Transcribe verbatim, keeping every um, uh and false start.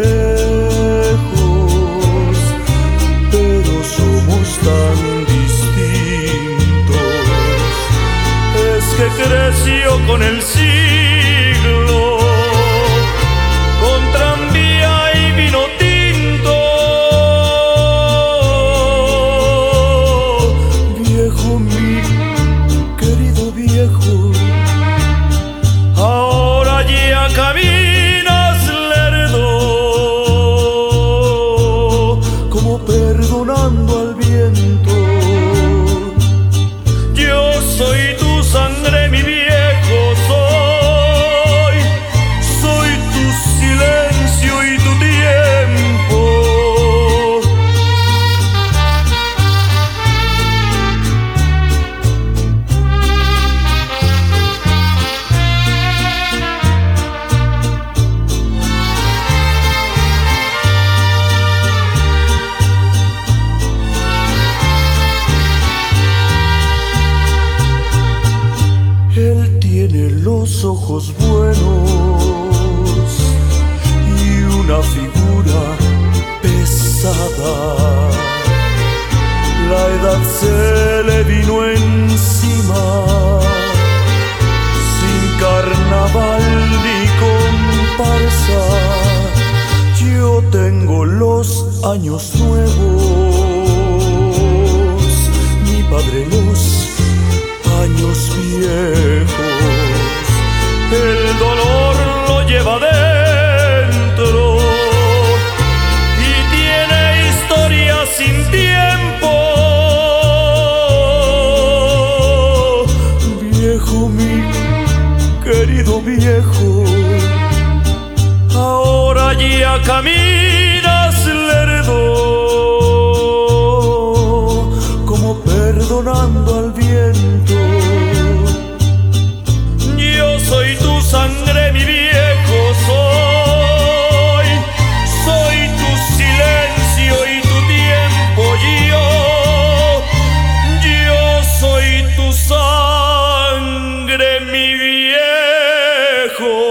pero somos tan distintos. Es que creció con el siglo, con tranvía y vino tinto. Viejo, mi querido viejo, ahora ya caminas lerdo, como perdonando al viento. Yo soy tu sangre, mi viejo, soy, soy tu silencio y tu tiempo. Él tiene los ojos buenos y una figura pesada. La edad se le vino encima, sin carnaval ni comparsa. Yo tengo los años nuevos, mi padre los años viejos. El dolor lo lleva dentro y tiene historia sin tiempo. Viejo, mi querido viejo, ahora ya caminas lerdo, como perdonando al viento. Yo soy tu sangre, mi viejo, soy, soy tu silencio y tu tiempo. Yo, yo soy tu sangre, mi viejo.